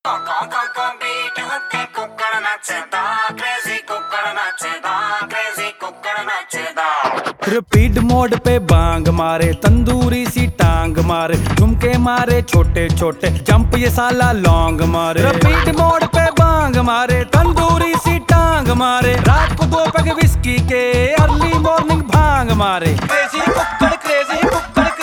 Beat होते कुक्कड़ नचदा, crazy कुक्कड़ नचदा, क्रेजी कुक्कड़ नचदा। रिपीट मोड पे बांग मारे, तंदूरी सी टांग मारे, झुमके मारे छोटे छोटे, जंप ये साला लॉन्ग मारे। रिपीट मोड पे बांग मारे, तंदूरी सी टांग मारे, रात को 2 पैग विस्की के, अर्ली मॉर्निंग भांग मारे। क्रेजी कुक्कड़, क्रेजी कुक्कड़,